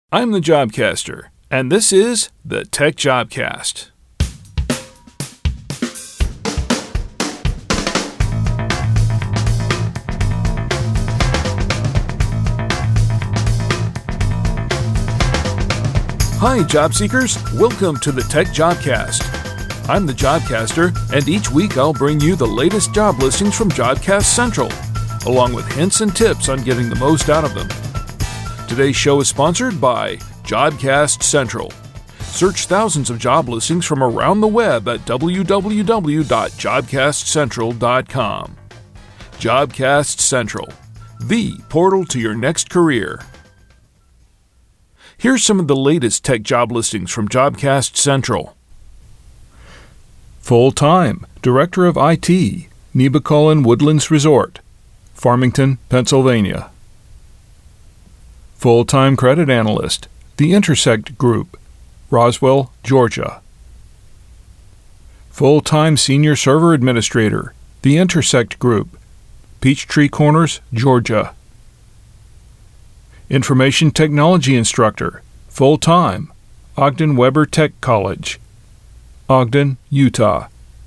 I'm the Jobcaster, and this is the Tech Jobcast. Hi, job seekers. Welcome to the Tech Jobcast. I'm the Jobcaster, and each week I'll bring you the latest job listings from Jobcast Central, along with hints and tips on getting the most out of them. Today's show is sponsored by Jobcast Central. Search thousands of job listings from around the web at www.jobcastcentral.com. Jobcast Central, the portal to your next career. Here's some of the latest tech job listings from Jobcast Central. Full-time Director of IT, Nemacolin Woodlands Resort, Farmington, Pennsylvania. Full-time Credit Analyst, The Intersect Group, Roswell, Georgia. Full-time Senior Server Administrator, The Intersect Group, Peachtree Corners, Georgia. Information Technology Instructor, full-time, Ogden Weber Tech College, Ogden, Utah.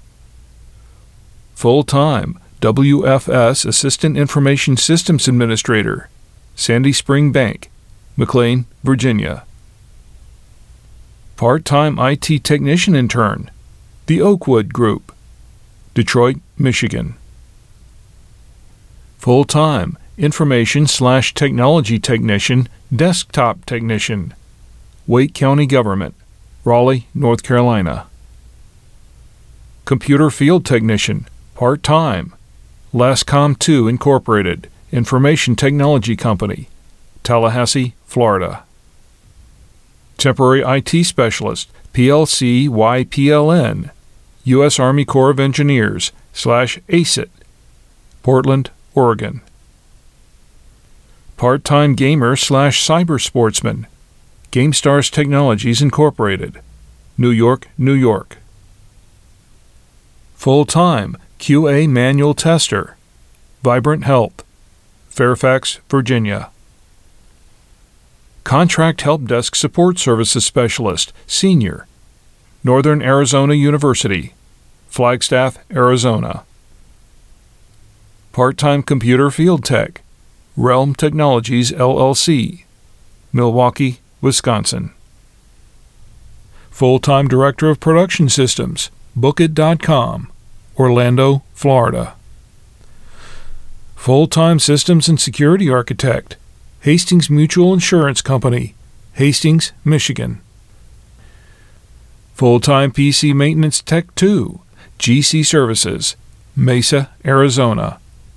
Full-time, WFS Assistant Information Systems Administrator, Sandy Spring Bank, McLean, Virginia. Part-time IT Technician Intern, The Oakwood Group, Detroit, Michigan. Full-time Information/Technology Technician, Desktop Technician, Wake County Government, Raleigh, North Carolina. Computer Field Technician, part-time, Lascom 2 Incorporated, Information Technology Company, Tallahassee, Florida. Temporary IT Specialist, PLC-YPLN, U.S. Army Corps of Engineers /ACET, Portland, Oregon. Part-time Gamer/Cyber Sportsman, GameStars Technologies Incorporated, New York, New York. Full-time QA Manual Tester, Vibrant Health, Fairfax, Virginia. Contract Help Desk Support Services Specialist, Senior, Northern Arizona University, Flagstaff, Arizona. Part-time Computer Field Tech, Realm Technologies, LLC, Milwaukee, Wisconsin. Full-time Director of Production Systems, Bookit.com, Orlando, Florida. Full-time Systems and Security Architect, Hastings Mutual Insurance Company, Hastings, Michigan. Full-time PC Maintenance Tech 2, GC Services, Mesa, Arizona.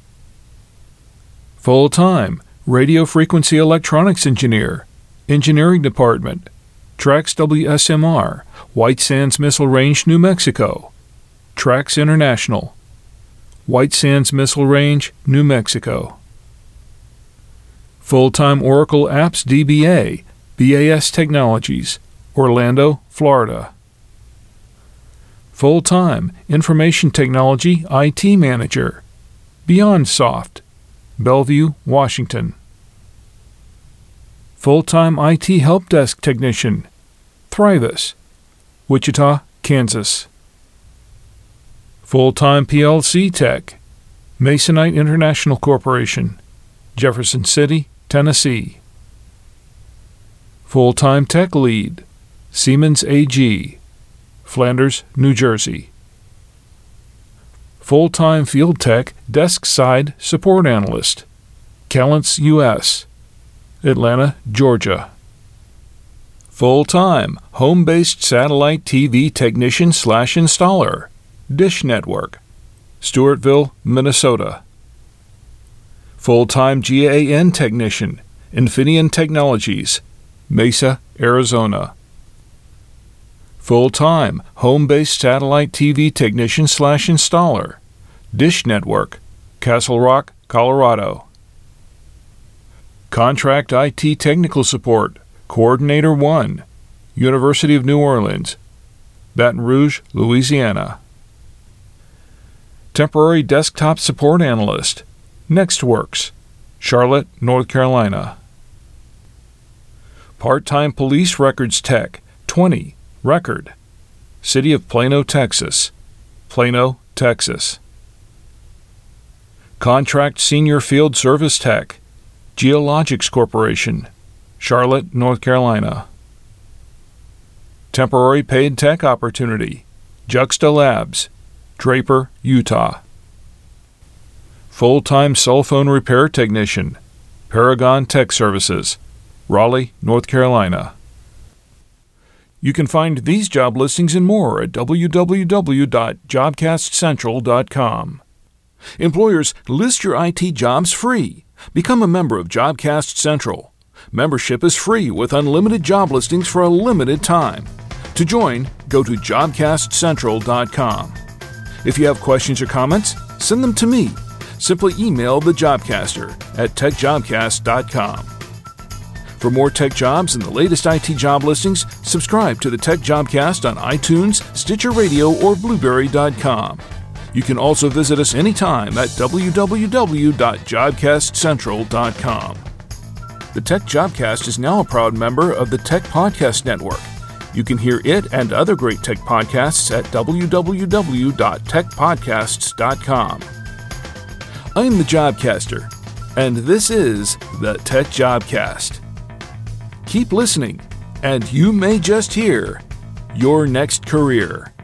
Full-time Radio Frequency Electronics Engineer, Engineering Department, Trax WSMR, White Sands Missile Range, New Mexico. Trax International, White Sands Missile Range, New Mexico. Full-time Oracle Apps DBA, BAS Technologies, Orlando, Florida. Full-time Information Technology IT Manager, BeyondSoft, Bellevue, Washington. Full-time IT Help Desk Technician, Thrivus, Wichita, Kansas. Full-time PLC Tech, Masonite International Corporation, Jefferson City, Tennessee. Full-time Tech Lead, Siemens AG, Flanders, New Jersey. Full-time Field Tech Desk Side Support Analyst, Callants, U.S., Atlanta, Georgia. Full-time Home-Based Satellite TV Technician/Installer, Dish Network, Stewartville, Minnesota. Full-time GAN Technician, Infineon Technologies, Mesa, Arizona. Full-time Home-Based Satellite TV Technician/Installer, Dish Network, Castle Rock, Colorado. Contract IT Technical Support, Coordinator 1, University of New Orleans, Baton Rouge, Louisiana. Temporary Desktop Support Analyst, NextWorks, Charlotte, North Carolina. Part-time police records tech, 20, record. City of Plano, Texas. Plano, Texas. Contract senior field service tech, Geologics Corporation, Charlotte, North Carolina. Temporary paid tech opportunity, Juxta Labs, Draper, Utah. Full-time cell phone repair technician, Paragon Tech Services, Raleigh, North Carolina. You can find these job listings and more at www.jobcastcentral.com. Employers, list your IT jobs free. Become a member of Jobcast Central. Membership is free with unlimited job listings for a limited time. To join, go to jobcastcentral.com. If you have questions or comments, send them to me. Simply email the Jobcaster at techjobcast.com. For more tech jobs and the latest IT job listings, subscribe to the Tech Jobcast on iTunes, Stitcher Radio, or Blueberry.com. You can also visit us anytime at www.jobcastcentral.com. The Tech Jobcast is now a proud member of the Tech Podcast Network. You can hear it and other great tech podcasts at www.techpodcasts.com. I'm the Jobcaster, and this is the Tech Jobcast. Keep listening, and you may just hear your next career.